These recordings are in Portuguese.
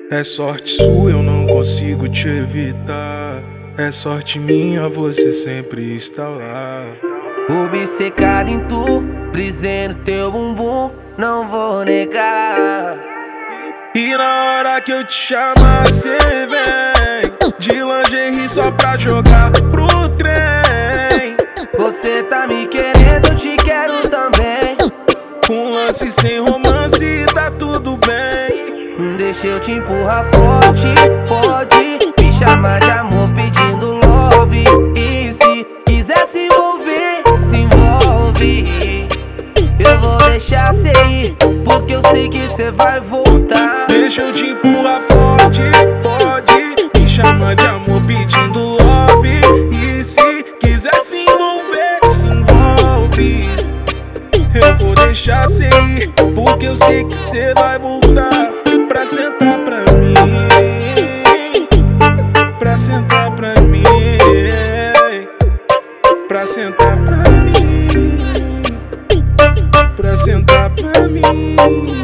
É sorte sua, eu não consigo te evitar. É sorte minha, você sempre está lá. Obcecado em tu, brisei no teu bumbum, não vou negar. E na hora que eu te chamar, cê vem de lingerie só pra jogar pro trem. Você tá me querendo, eu te quero também. Com lance sem romance, tá tudo bem. Deixa eu te empurrar forte, pode me chamar de amor pedindo love. E se quiser se envolver, se envolve. Eu vou deixar cê ir, porque eu sei que cê vai voltar. Deixa eu te empurrar forte, pode me chamar de amor pedindo love. E se quiser se envolver, se envolve. Eu vou deixar cê ir, porque eu sei que cê vai voltar. Pra sentar pra mim, pra sentar pra mim, pra sentar pra mim, pra sentar pra mim.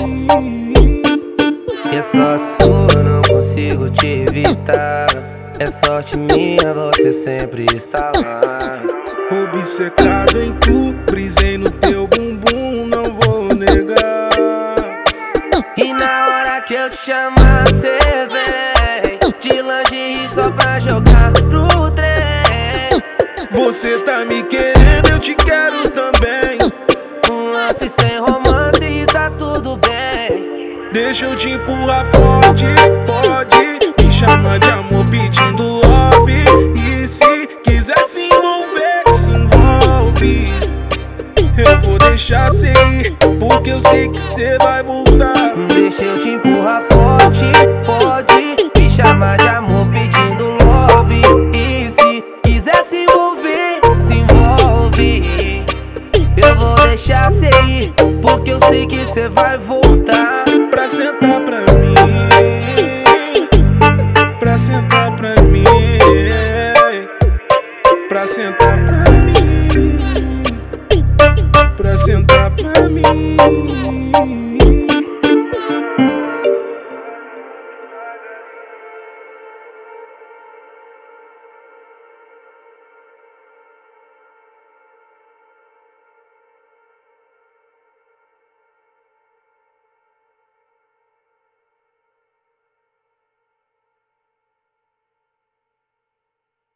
É sorte sua, não consigo te evitar. É sorte minha, você sempre está lá. Obcecado em tu, brisei no teu bumbum, não vou negar. E na hora que eu te chamar, cê vem de lingerie só pra jogar pro trem. Você tá me querendo, eu te quero também. Um lance sem romance e tá tudo bem. Deixa eu te empurrar forte, pode me chamar de amor pedindo love. E se quiser se envolver, se envolve. Eu vou deixar cê ir, porque eu sei que cê vai voltar. Deixa eu te empurrar forte,